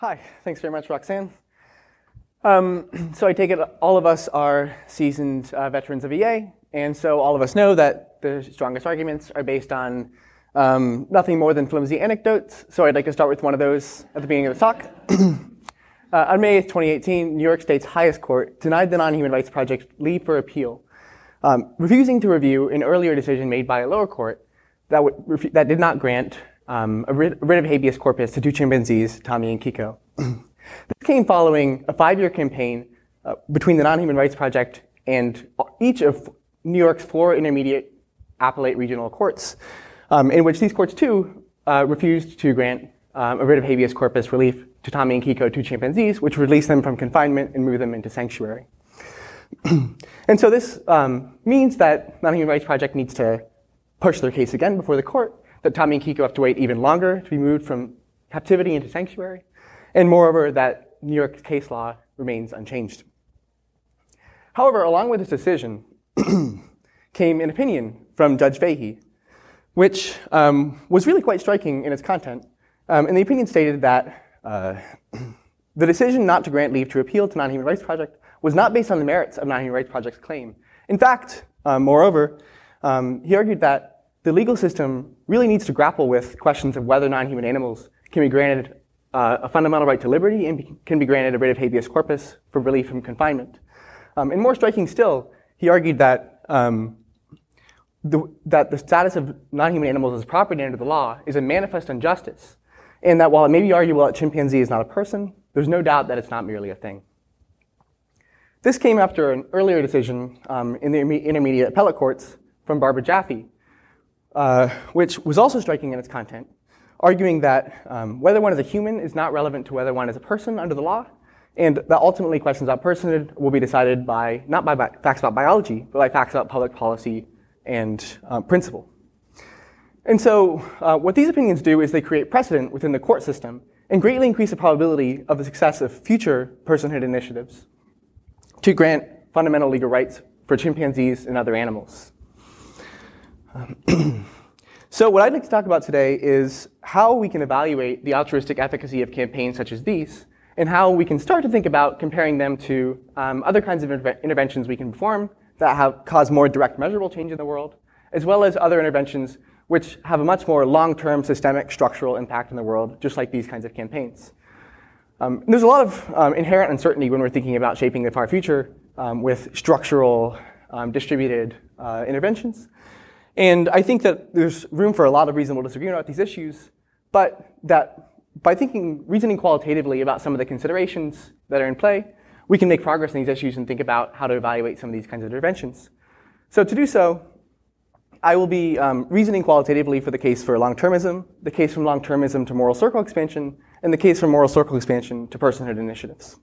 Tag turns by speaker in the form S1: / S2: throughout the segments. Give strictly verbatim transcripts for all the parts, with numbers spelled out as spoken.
S1: Hi, thanks very much, Roxanne. Um, so I take it all of us are seasoned uh, veterans of E A, and so all of us know that the strongest arguments are based on um, nothing more than flimsy anecdotes. So I'd like to start with one of those at the beginning of the talk. uh, on May eighth, twenty eighteen, New York State's highest court denied the Non-Human Rights Project leave for appeal, um, refusing to review an earlier decision made by a lower court that, would refu- that did not grant um, a writ, writ of habeas corpus to two chimpanzees, Tommy and Kiko. This came following a five-year campaign uh, between the Non-Human Rights Project and each of New York's four intermediate appellate regional courts, um, in which these courts, too, uh, refused to grant um, a writ of habeas corpus relief to Tommy and Kiko, two chimpanzees, which released them from confinement and moved them into sanctuary. And so this um, means that Non-Human Rights Project needs to push their case again before the court, that Tommy and Kiko have to wait even longer to be moved from captivity into sanctuary, and moreover, that New York's case law remains unchanged. However, along with this decision came an opinion from Judge Fahey, which um, was really quite striking in its content. Um, and the opinion stated that uh, the decision not to grant leave to appeal to Non-Human Rights Project was not based on the merits of Non-Human Rights Project's claim. In fact, um, moreover, um, he argued that the legal system really needs to grapple with questions of whether non-human animals can be granted uh, a fundamental right to liberty and be, can be granted a writ of habeas corpus for relief from confinement. Um, and more striking still, he argued that um, the, that the status of non-human animals as property under the law is a manifest injustice, and that while it may be arguable that chimpanzee is not a person, there's no doubt that it's not merely a thing. This came after an earlier decision um, in the intermediate appellate courts from Barbara Jaffe, uh, which was also striking in its content, arguing that um, whether one is a human is not relevant to whether one is a person under the law, and that ultimately questions about personhood will be decided by not by bi- facts about biology, but by facts about public policy and uh, principle. And so uh, what these opinions do is they create precedent within the court system and greatly increase the probability of the success of future personhood initiatives to grant fundamental legal rights for chimpanzees and other animals. Um, so what I'd like to talk about today is how we can evaluate the altruistic efficacy of campaigns such as these, and how we can start to think about comparing them to um, other kinds of interve- interventions we can perform that have caused more direct measurable change in the world, as well as other interventions which have a much more long-term systemic structural impact in the world, just like these kinds of campaigns. Um, there's a lot of um, inherent uncertainty when we're thinking about shaping the far future um, with structural um, distributed uh, interventions. And I think that there's room for a lot of reasonable disagreement about these issues, but that by thinking, reasoning qualitatively about some of the considerations that are in play, we can make progress in these issues and think about how to evaluate some of these kinds of interventions. So to do so, I will be um, reasoning qualitatively for the case for long-termism, the case from long-termism to moral circle expansion, and the case from moral circle expansion to personhood initiatives.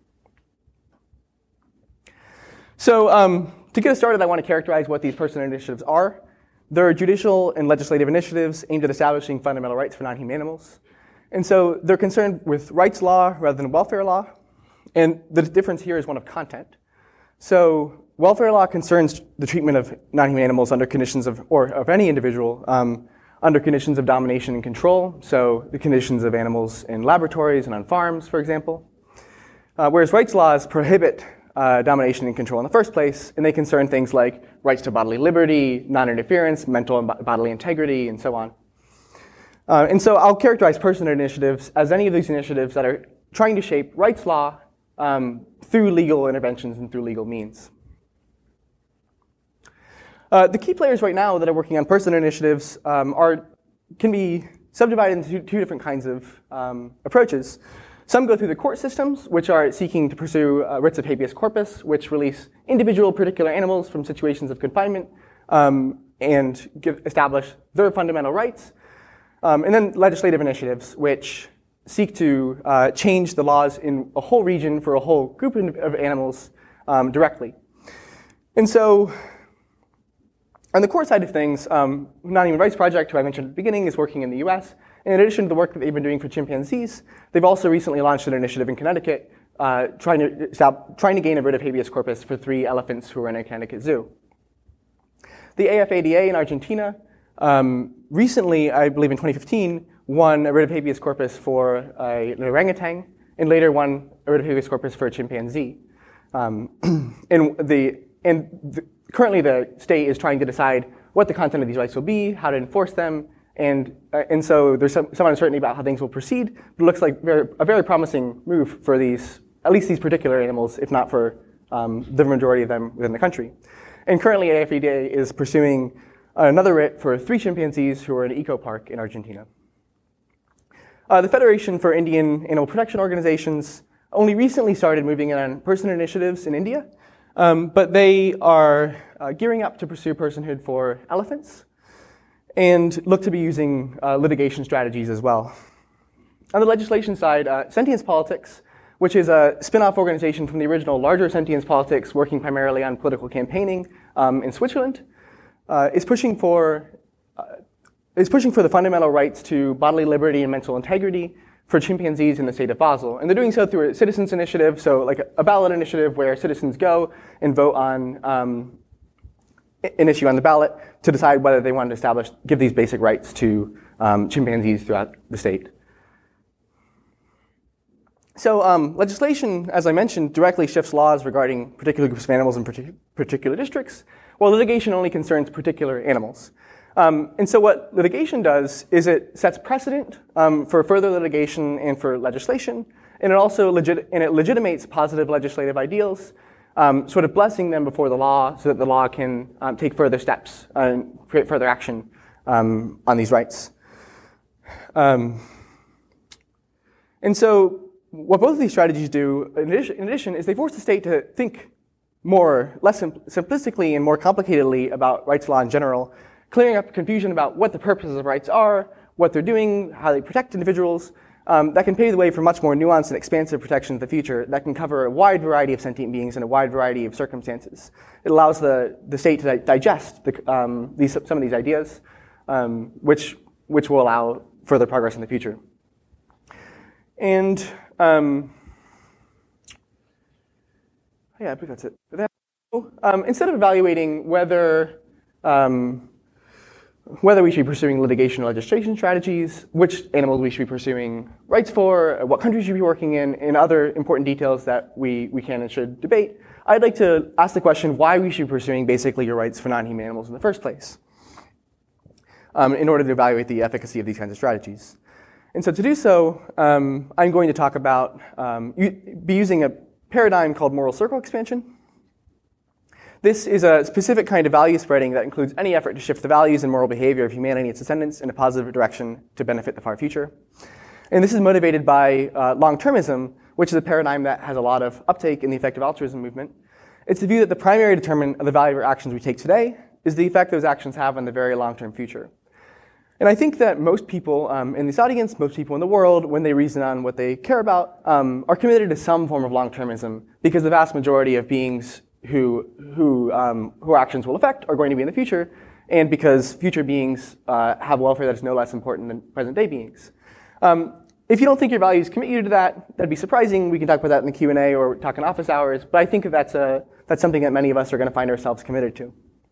S1: So um, to get us started, I want to characterize what these personhood initiatives are. They're judicial and legislative initiatives aimed at establishing fundamental rights for non-human animals. And so they're concerned with rights law rather than welfare law. And the difference here is one of content. So welfare law concerns the treatment of non-human animals under conditions of, or of any individual, um, under conditions of domination and control. So the conditions of animals in laboratories and on farms, for example. Uh, whereas rights laws prohibit uh, domination and control in the first place, and they concern things like rights to bodily liberty, non-interference, mental and bodily integrity, and so on. Uh, and so I'll characterize personhood initiatives as any of these initiatives that are trying to shape rights law um, through legal interventions and through legal means. Uh, the key players right now that are working on personhood initiatives um, are can be subdivided into two, two different kinds of um, approaches. Some go through the court systems, which are seeking to pursue uh, writs of habeas corpus, which release individual particular animals from situations of confinement um, and give, establish their fundamental rights. Um, and then legislative initiatives, which seek to uh, change the laws in a whole region for a whole group of animals um, directly. And so on the court side of things, um, Non-Human Rights Project, who I mentioned at the beginning, is working in the U S. In addition to the work that they've been doing for chimpanzees, they've also recently launched an initiative in Connecticut uh, trying to stop, trying to gain a writ of habeas corpus for three elephants who are in a Connecticut zoo. The A F A D A in Argentina um, recently, I believe in twenty fifteen, won a writ of habeas corpus for a, an orangutan and later won a writ of habeas corpus for a chimpanzee. Um, and the, and the, currently the state is trying to decide what the content of these rights will be, how to enforce them, and, uh, and so there's some, some uncertainty about how things will proceed, but it looks like very, a very promising move for these, at least these particular animals, if not for um, the majority of them within the country. And currently A F E D A is pursuing another writ for three chimpanzees who are in an eco park in Argentina. Uh, the Federation for Indian Animal Protection Organizations only recently started moving in on person initiatives in India, um, but they are uh, gearing up to pursue personhood for elephants and look to be using uh, litigation strategies as well. On the legislation side, uh, Sentience Politics, which is a spin-off organization from the original larger Sentience Politics working primarily on political campaigning um, in Switzerland, uh, is pushing for uh, is pushing for the fundamental rights to bodily liberty and mental integrity for chimpanzees in the state of Basel. And they're doing so through a citizens initiative, so like a, a ballot initiative where citizens go and vote on um, an issue on the ballot to decide whether they want to establish, give these basic rights to um, chimpanzees throughout the state. So um, legislation, as I mentioned, directly shifts laws regarding particular groups of animals in partic particular districts, while litigation only concerns particular animals. Um, and so what litigation does is it sets precedent um, for further litigation and for legislation, and it also legit and it legitimates positive legislative ideals, um, sort of blessing them before the law so that the law can um, take further steps and create further action um, on these rights. Um, and so what both of these strategies do, in addition, in addition, is they force the state to think more, less sim simplistically and more complicatedly about rights law in general, clearing up confusion about what the purposes of rights are, what they're doing, how they protect individuals. Um, that can pave the way for much more nuanced and expansive protection in the future that can cover a wide variety of sentient beings in a wide variety of circumstances. It allows the, the state to di digest the, um, these, some of these ideas, um, which, which will allow further progress in the future. And um, yeah, I think that's it. Um, instead of evaluating whether um, whether we should be pursuing litigation or legislation strategies, which animals we should be pursuing rights for, what countries we should be working in, and other important details that we, we can and should debate, I'd like to ask the question why we should be pursuing basic legal rights for non-human animals in the first place, um, in order to evaluate the efficacy of these kinds of strategies. And so to do so, um, I'm going to talk about, um, be using a paradigm called moral circle expansion. This is a specific kind of value spreading that includes any effort to shift the values and moral behavior of humanity and its descendants in a positive direction to benefit the far future. And this is motivated by uh, long-termism, which is a paradigm that has a lot of uptake in the effective altruism movement. It's the view that the primary determinant of the value of our actions we take today is the effect those actions have on the very long-term future. And I think that most people um, in this audience, most people in the world, when they reason on what they care about, um, are committed to some form of long-termism, because the vast majority of beings who, who, um, who our actions will affect are going to be in the future, and because future beings uh, have welfare that is no less important than present-day beings. Um, if you don't think your values commit you to that, that'd be surprising. We can talk about that in the Q and A or talk in office hours, but I think that that's, a, that's something that many of us are going to find ourselves committed to.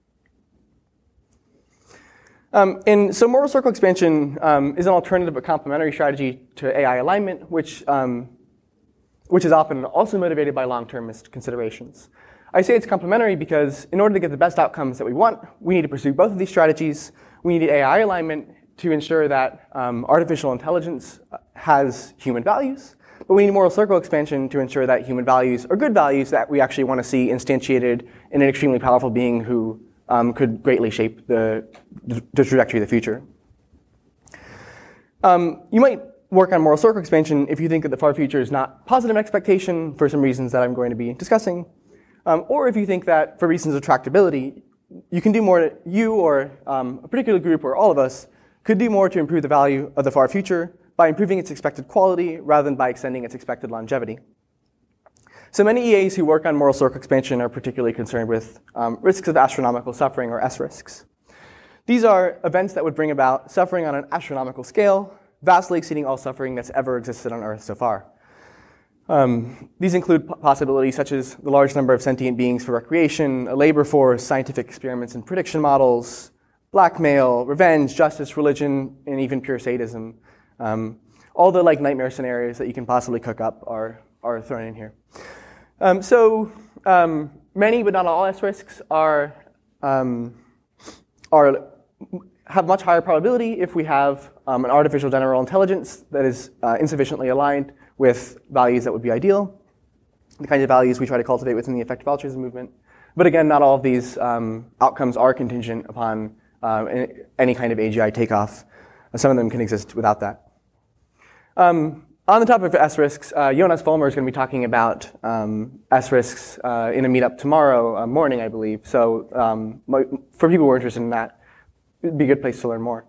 S1: Um, and so moral circle expansion um, is an alternative but complementary strategy to A I alignment, which, um, which is often also motivated by long-termist considerations. I say it's complementary because in order to get the best outcomes that we want, we need to pursue both of these strategies. We need A I alignment to ensure that um, artificial intelligence has human values, but we need moral circle expansion to ensure that human values are good values that we actually want to see instantiated in an extremely powerful being who um, could greatly shape the, the trajectory of the future. Um, you might work on moral circle expansion if you think that the far future is not positive expectation for some reasons that I'm going to be discussing. Um, or if you think that, for reasons of tractability, you can do more, you or um, a particular group or all of us could do more to improve the value of the far future by improving its expected quality rather than by extending its expected longevity. So many E As who work on moral circle expansion are particularly concerned with um, risks of astronomical suffering, or S risks. These are events that would bring about suffering on an astronomical scale, vastly exceeding all suffering that's ever existed on Earth so far. Um, these include possibilities such as the large number of sentient beings for recreation, a labor force, scientific experiments and prediction models, blackmail, revenge, justice, religion, and even pure sadism. Um, all the like nightmare scenarios that you can possibly cook up are, are thrown in here. Um, so um, many, but not all S risks are, um, are, have much higher probability if we have um, an artificial general intelligence that is uh, insufficiently aligned with values that would be ideal, the kinds of values we try to cultivate within the effective altruism movement. But again, not all of these um, outcomes are contingent upon uh, any kind of A G I takeoff. Some of them can exist without that. Um, on the topic of S risks, uh, Jonas Vollmer is going to be talking about um, S risks uh, in a meetup tomorrow uh, morning, I believe. So um, for people who are interested in that, it would be a good place to learn more.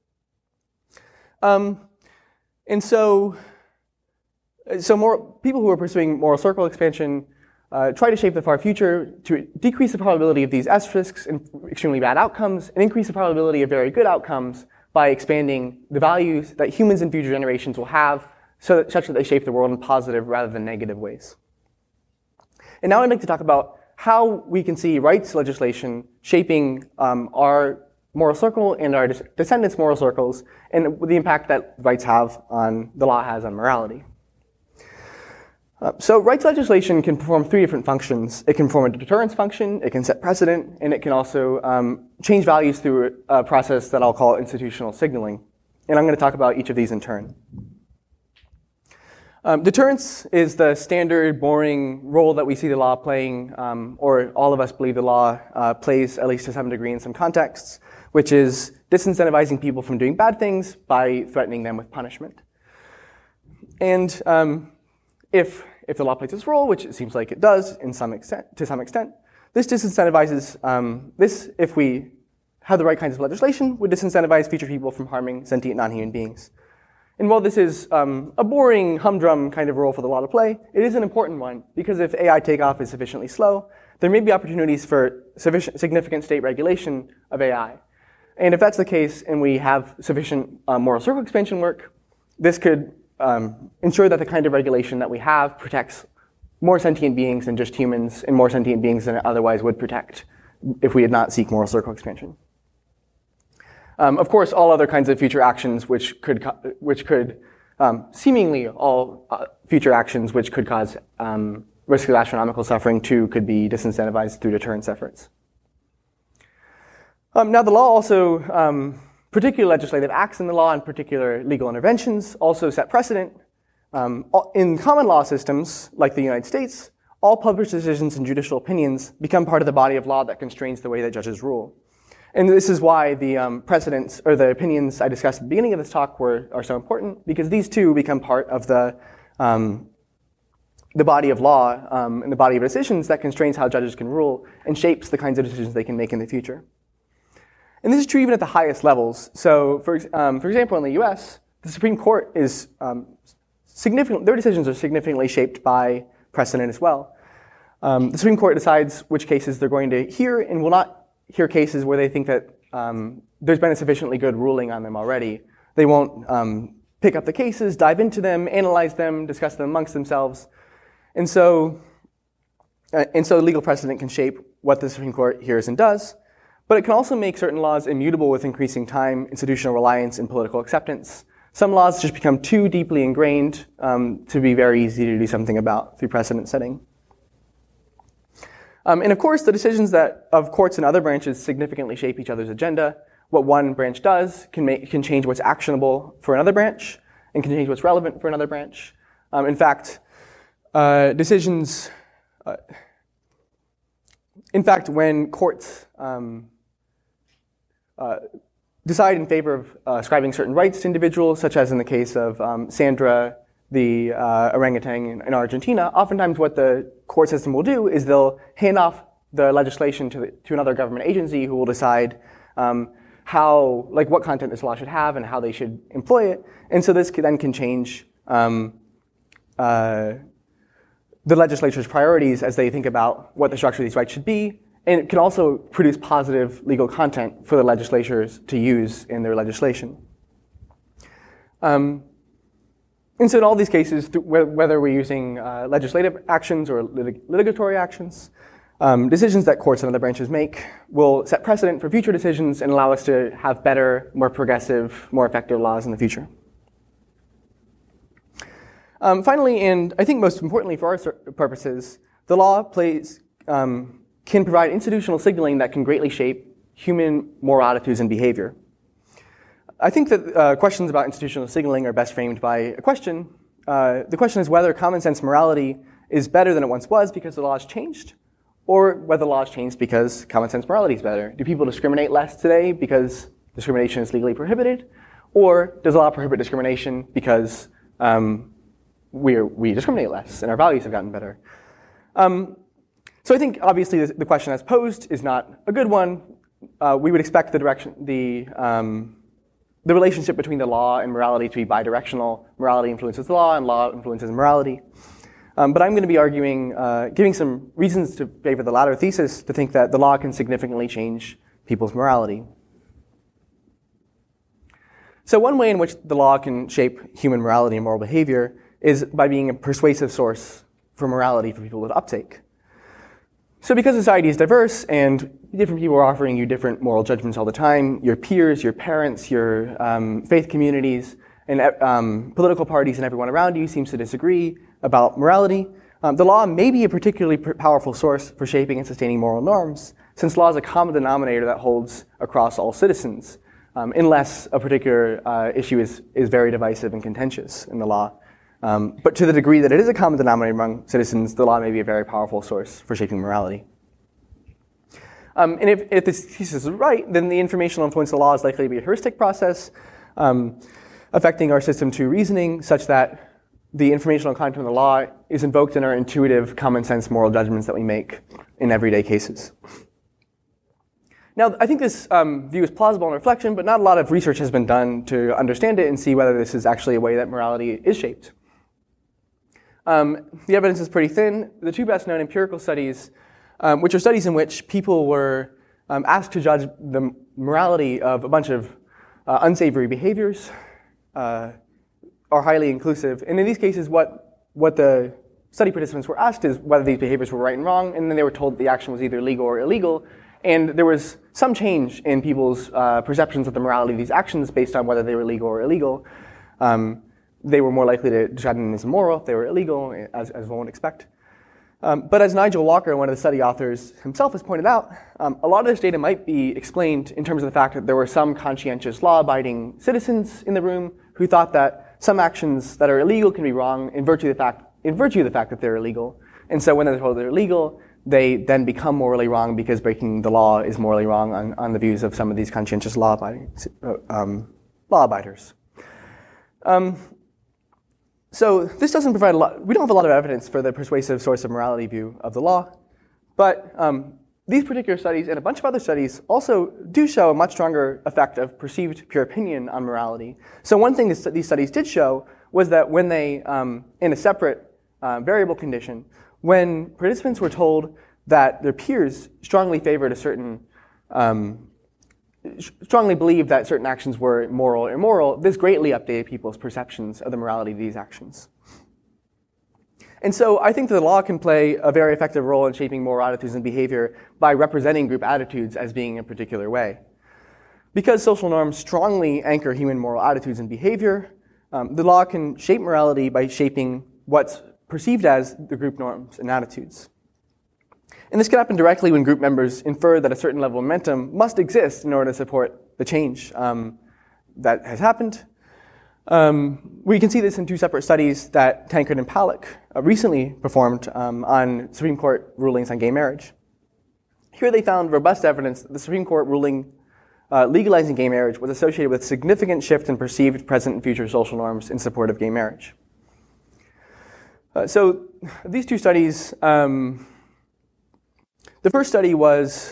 S1: Um, and so, so more people who are pursuing moral circle expansion uh, try to shape the far future to decrease the probability of these S risks and extremely bad outcomes, and increase the probability of very good outcomes by expanding the values that humans in future generations will have, so that, such that they shape the world in positive rather than negative ways. And now I'd like to talk about how we can see rights legislation shaping um, our moral circle and our descendants' moral circles, and the impact that rights have on, the law has on morality. Uh, so rights legislation can perform three different functions. It can perform a deterrence function, it can set precedent, and it can also um, change values through a process that I'll call institutional signaling. And I'm going to talk about each of these in turn. Um, deterrence is the standard, boring role that we see the law playing, um, or all of us believe the law uh, plays, at least to some degree in some contexts, which is disincentivizing people from doing bad things by threatening them with punishment. And um, if, if the law plays this role, which it seems like it does in some extent, to some extent, this disincentivizes, um, this, if we have the right kinds of legislation, would disincentivize future people from harming sentient non-human beings. And while this is um, a boring, humdrum kind of role for the law to play, it is an important one, because if A I takeoff is sufficiently slow, there may be opportunities for sufficient, significant state regulation of A I. And if that's the case, and we have sufficient uh, moral circle expansion work, this could um, ensure that the kind of regulation that we have protects more sentient beings than just humans, and more sentient beings than it otherwise would protect if we did not seek moral circle expansion. Um, of course, all other kinds of future actions which could, which could um, seemingly all uh, future actions which could cause um, risk of astronomical suffering too could be disincentivized through deterrence efforts. Um, now, the law also, um, particular legislative acts in the law and particular legal interventions also set precedent. Um, in common law systems, like the United States, all published decisions and judicial opinions become part of the body of law that constrains the way that judges rule. And this is why the um, precedents, or the opinions I discussed at the beginning of this talk were, are so important, because these too become part of the, um, the body of law um, and the body of decisions that constrains how judges can rule and shapes the kinds of decisions they can make in the future. And this is true even at the highest levels. So, for, um, for example, in the U S, the Supreme Court is um, significant, their decisions are significantly shaped by precedent as well. Um, the Supreme Court decides which cases they're going to hear and will not hear cases where they think that um, there's been a sufficiently good ruling on them already. They won't um, pick up the cases, dive into them, analyze them, discuss them amongst themselves. And so, uh, and so legal precedent can shape what the Supreme Court hears and does. But it can also make certain laws immutable with increasing time, institutional reliance, and political acceptance. Some laws just become too deeply ingrained um, to be very easy to do something about through precedent setting. Um, and of course, the decisions that of courts and other branches significantly shape each other's agenda. What one branch does can make can change what's actionable for another branch, and can change what's relevant for another branch. Um, in fact, uh, decisions. Uh, in fact, when courts um, uh, decide in favor of uh, ascribing certain rights to individuals, such as in the case of um, Sandra, the uh, orangutan in, in Argentina, oftentimes what the court system will do is they'll hand off the legislation to, the, to another government agency who will decide um, how, like what content this law should have and how they should employ it. And so this then can change um, uh, the legislature's priorities as they think about what the structure of these rights should be. And it can also produce positive legal content for the legislatures to use in their legislation. Um, And so in all these cases, whether we're using uh, legislative actions or lit- litigatory actions, um, decisions that courts and other branches make will set precedent for future decisions and allow us to have better, more progressive, more effective laws in the future. Um, finally, and I think most importantly for our purposes, the law plays, um, can provide institutional signaling that can greatly shape human moral attitudes and behavior. I think that uh, questions about institutional signaling are best framed by a question. Uh, the question is whether common sense morality is better than it once was because the law has changed, or whether the law has changed because common sense morality is better. Do people discriminate less today because discrimination is legally prohibited? Or does the law prohibit discrimination because um, we're, we discriminate less and our values have gotten better? Um, so I think obviously the question as posed is not a good one. Uh, we would expect the direction, the um, the relationship between the law and morality to be bidirectional. Morality influences the law, and law influences morality. Um, but I'm going to be arguing, uh, giving some reasons to favor the latter thesis, to think that the law can significantly change people's morality. So one way in which the law can shape human morality and moral behavior is by being a persuasive source for morality for people to uptake. So because society is diverse and different people are offering you different moral judgments all the time, your peers, your parents, your um, faith communities, and um, political parties and everyone around you seems to disagree about morality, um, the law may be a particularly powerful source for shaping and sustaining moral norms, since law is a common denominator that holds across all citizens, um, unless a particular uh, issue is, is very divisive and contentious in the law. Um, but to the degree that it is a common denominator among citizens, the law may be a very powerful source for shaping morality. Um, and if, if this thesis is right, then the informational influence of the law is likely to be a heuristic process, um, affecting our system to reasoning such that the informational content of the law is invoked in our intuitive, common sense moral judgments that we make in everyday cases. Now, I think this um, view is plausible on reflection, but not a lot of research has been done to understand it and see whether this is actually a way that morality is shaped. Um, the evidence is pretty thin. The two best known empirical studies, um, which are studies in which people were um, asked to judge the morality of a bunch of uh, unsavory behaviors, uh, are highly inclusive. And in these cases, what, what the study participants were asked is whether these behaviors were right and wrong, and then they were told the action was either legal or illegal. And there was some change in people's uh, perceptions of the morality of these actions based on whether they were legal or illegal. Um, they were more likely to judge them as immoral if they were illegal, as, as one would expect. Um, but as Nigel Walker, one of the study authors himself, has pointed out, um, a lot of this data might be explained in terms of the fact that there were some conscientious law-abiding citizens in the room who thought that some actions that are illegal can be wrong in virtue of the fact, in virtue of the fact that they're illegal. And so when they're told they're illegal, they then become morally wrong because breaking the law is morally wrong on, on the views of some of these conscientious law-abiding um, law-abiders. Um, so this doesn't provide a lot, we don't have a lot of evidence for the persuasive source of morality view of the law, but um, these particular studies and a bunch of other studies also do show a much stronger effect of perceived pure opinion on morality. So one thing this, these studies did show was that when they, um, in a separate uh, variable condition, when participants were told that their peers strongly favored a certain, um, strongly believed that certain actions were moral or immoral, this greatly updated people's perceptions of the morality of these actions. And so I think that the law can play a very effective role in shaping moral attitudes and behavior by representing group attitudes as being a particular way. Because social norms strongly anchor human moral attitudes and behavior, um, the law can shape morality by shaping what's perceived as the group norms and attitudes. And this can happen directly when group members infer that a certain level of momentum must exist in order to support the change um, that has happened. Um, we can see this in two separate studies that Tankard and Palak uh, recently performed um, on Supreme Court rulings on gay marriage. Here they found robust evidence that the Supreme Court ruling uh, legalizing gay marriage was associated with significant shift in perceived present and future social norms in support of gay marriage. Uh, so these two studies, um, the first study was,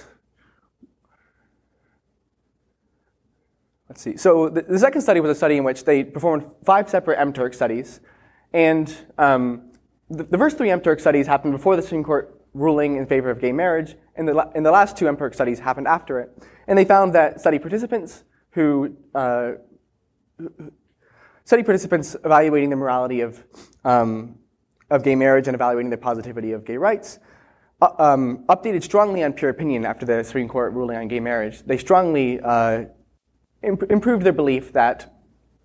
S1: let's see, so the, the second study was a study in which they performed five separate M Turk studies, and um, the, the first three M Turk studies happened before the Supreme Court ruling in favor of gay marriage, and the, and the last two M Turk studies happened after it. And they found that study participants who, uh, study participants evaluating the morality of um, of gay marriage and evaluating the positivity of gay rights, uh, um, updated strongly on pure opinion after the Supreme Court ruling on gay marriage. They strongly uh, imp- improved their belief that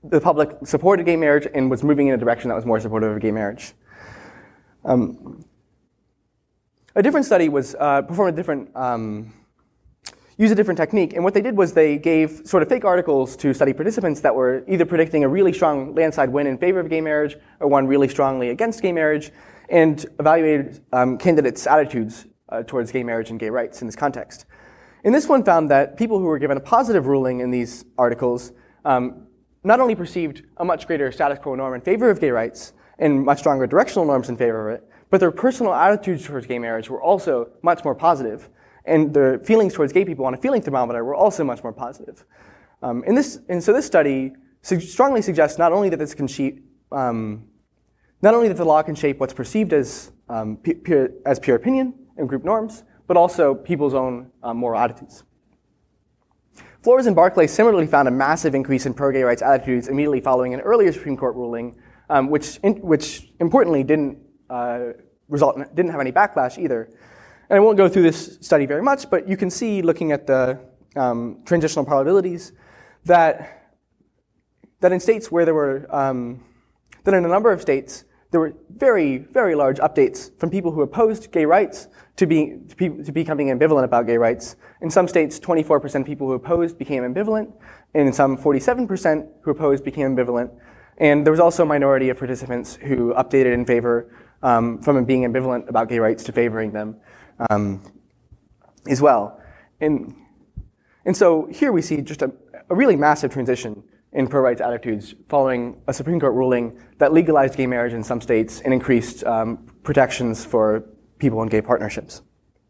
S1: the public supported gay marriage and was moving in a direction that was more supportive of gay marriage. Um, a different study was uh, performed a different, um, used a different technique, and what they did was they gave sort of fake articles to study participants that were either predicting a really strong landslide win in favor of gay marriage or one really strongly against gay marriage, and evaluated um, candidates' attitudes uh, towards gay marriage and gay rights in this context. And this one found that people who were given a positive ruling in these articles um, not only perceived a much greater status quo norm in favor of gay rights and much stronger directional norms in favor of it, but their personal attitudes towards gay marriage were also much more positive, and their feelings towards gay people on a feeling thermometer were also much more positive. Um, and, this, and so this study su- strongly suggests not only that this can shape, um, not only that the law can shape what's perceived as um, pure, as pure opinion and group norms, but also people's own um, moral attitudes. Flores and Barclay similarly found a massive increase in pro-gay rights attitudes immediately following an earlier Supreme Court ruling, um, which, in, which importantly didn't uh, result in, didn't have any backlash either. And I won't go through this study very much, but you can see, looking at the um, transitional probabilities, that that in states where there were um, that in a number of states there were very, very large updates from people who opposed gay rights to, be, to, be, to becoming ambivalent about gay rights. In some states, twenty-four percent of people who opposed became ambivalent, and in some, forty-seven percent who opposed became ambivalent. And there was also a minority of participants who updated in favor um, from being ambivalent about gay rights to favoring them um, as well. And, and so here we see just a, a really massive transition in pro-rights attitudes following a Supreme Court ruling that legalized gay marriage in some states and increased um, protections for people in gay partnerships.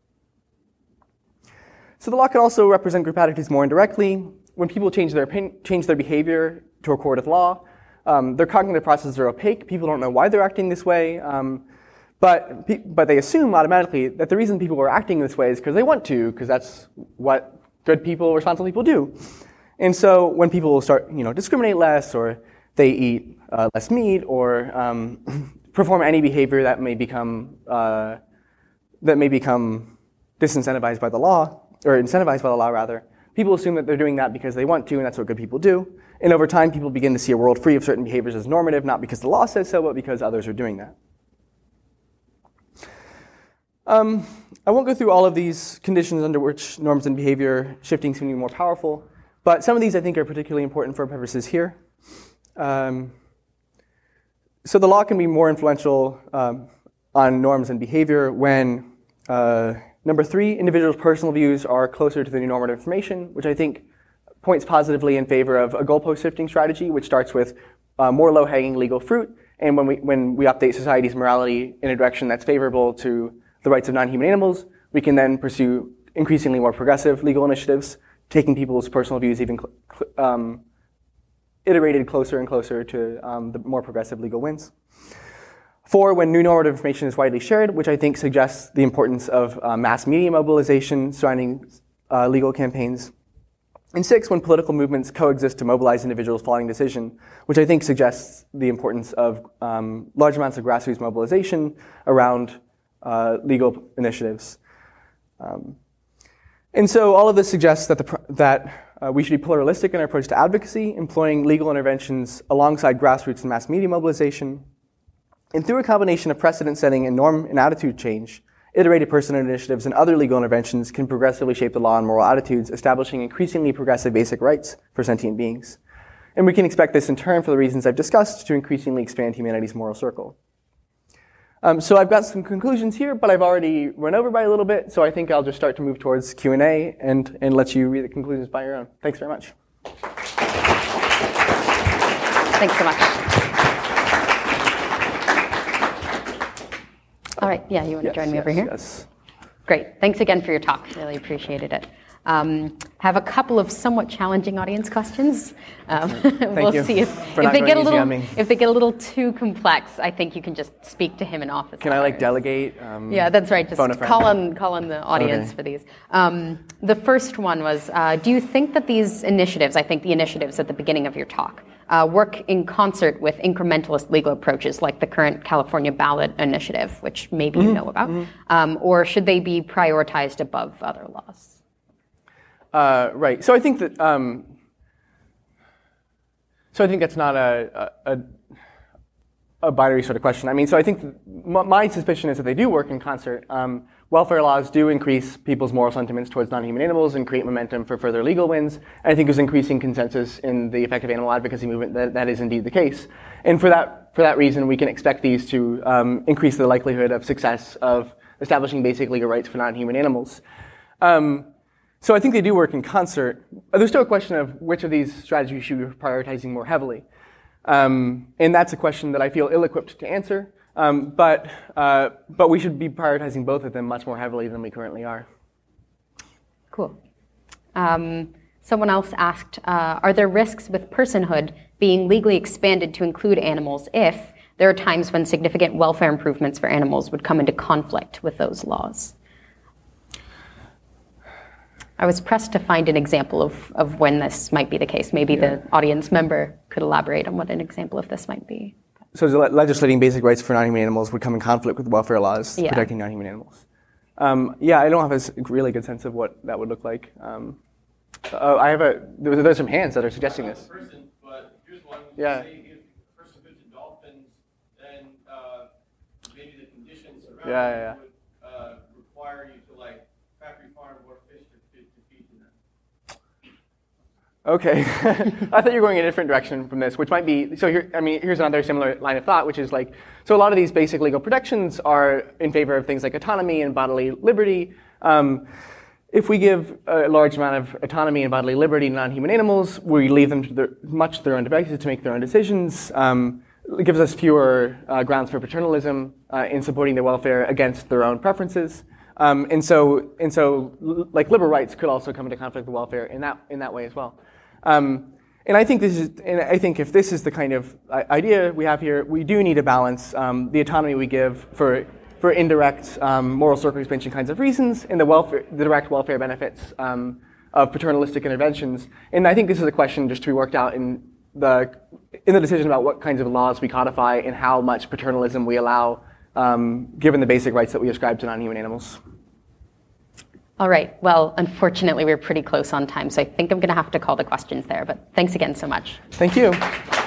S1: So the law can also represent group attitudes more indirectly. When people change their opinion, change their behavior to accord with law, um, their cognitive processes are opaque. People don't know why they're acting this way, um, but but they assume automatically that the reason people are acting this way is because they want to, because that's what good people, responsible people do. And so when people start, you know, discriminate less, or they eat uh, less meat, or um, perform any behavior that may become uh, that may become disincentivized by the law, or incentivized by the law rather, people assume that they're doing that because they want to, and that's what good people do. And over time, people begin to see a world free of certain behaviors as normative, not because the law says so, but because others are doing that. Um, I won't go through all of these conditions under which norms and behavior shifting seem to be more powerful. But some of these I think are particularly important for our purposes here. Um, so the law can be more influential um, on norms and behavior when, uh, number three, individuals' personal views are closer to the new normative information, which I think points positively in favor of a goalpost shifting strategy, which starts with uh, more low-hanging legal fruit. And when we, when we update society's morality in a direction that's favorable to the rights of non-human animals, we can then pursue increasingly more progressive legal initiatives, taking people's personal views even um, iterated closer and closer to um, the more progressive legal wins. Four, when new normative information is widely shared, which I think suggests the importance of uh, mass media mobilization surrounding uh, legal campaigns. And six, when political movements coexist to mobilize individuals following decision, which I think suggests the importance of um, large amounts of grassroots mobilization around uh, legal initiatives. Um, And so all of this suggests that, the, that uh, we should be pluralistic in our approach to advocacy, employing legal interventions alongside grassroots and mass media mobilization. And through a combination of precedent setting and norm and attitude change, iterated personal initiatives and other legal interventions can progressively shape the law and moral attitudes, establishing increasingly progressive basic rights for sentient beings. And we can expect this in turn, for the reasons I've discussed, to increasingly expand humanity's moral circle. Um, so I've got some conclusions here, but I've already run over by a little bit, so I think I'll just start to move towards Q and A and, and let you read the conclusions by your own. Thanks very much.
S2: Thanks so much. All right, yeah, you want to
S1: yes,
S2: join me
S1: yes,
S2: over here?
S1: Yes.
S2: Great, thanks again for your talk, really appreciated it. Um, have a couple of somewhat challenging audience questions. Um, we'll
S1: you
S2: see if, if they get a little if they get a little too complex. I think you can just speak to him in office.
S1: Can hours. I like delegate? Um,
S2: yeah, that's right. Just call on call on the audience
S1: okay.
S2: for these. Um, the first one was: uh, do you think that these initiatives, I think the initiatives at the beginning of your talk, uh, work in concert with incrementalist legal approaches like the current California ballot initiative, which maybe mm-hmm. you know about, mm-hmm. um, or should they be prioritized above other laws?
S1: Uh, right. So I think that um, So I think that's not a, a, a binary sort of question. I mean, so I think th- my suspicion is that they do work in concert. Um, welfare laws do increase people's moral sentiments towards non-human animals and create momentum for further legal wins. And I think there's increasing consensus in the effective animal advocacy movement that that is indeed the case. And for that, for that reason, we can expect these to um, increase the likelihood of success of establishing basic legal rights for non-human animals. Um, so I think they do work in concert. There's still a question of which of these strategies we should be prioritizing more heavily. Um, and that's a question that I feel ill-equipped to answer. Um, but, uh, but we should be prioritizing both of them much more heavily than we currently are.
S2: Cool. Um, someone else asked, uh, are there risks with personhood being legally expanded to include animals if there are times when significant welfare improvements for animals would come into conflict with those laws? I was pressed to find an example of, of when this might be the case. Maybe yeah. the audience member could elaborate on what an example of this might be.
S1: So legislating basic rights for non-human animals would come in conflict with welfare laws
S2: yeah.
S1: protecting non-human animals. Um, yeah, I don't have a really good sense of what that would look like. Um, uh, I have a, there's, there's some hands that are suggesting this.
S3: Person, but here's one.
S1: Yeah.
S3: Say if a person goes to dolphins, then uh, maybe the conditions around
S1: yeah,
S3: it
S1: yeah, yeah.
S3: would uh, require you to like factory farm more fish to, to, to feed them.
S1: Okay, I thought you were going in a different direction from this, which might be, so here, I mean, here's another similar line of thought, which is like, so a lot of these basic legal protections are in favor of things like autonomy and bodily liberty. Um, if we give a large amount of autonomy and bodily liberty to non-human animals, we leave them to their, much to their own devices to make their own decisions. Um, it gives us fewer uh, grounds for paternalism uh, in supporting their welfare against their own preferences. Um, and so, and so, like liberal rights could also come into conflict with welfare in that in that way as well. Um, and I think this is, and I think if this is the kind of idea we have here, we do need to balance um, the autonomy we give for for indirect um, moral circle expansion kinds of reasons and the welfare, the direct welfare benefits um, of paternalistic interventions. And I think this is a question just to be worked out in the in the decision about what kinds of laws we codify and how much paternalism we allow, um, given the basic rights that we ascribe to non-human animals.
S2: All right. Well, unfortunately, we're pretty close on time, so I think I'm going to have to call the questions there. But thanks again so much.
S1: Thank you.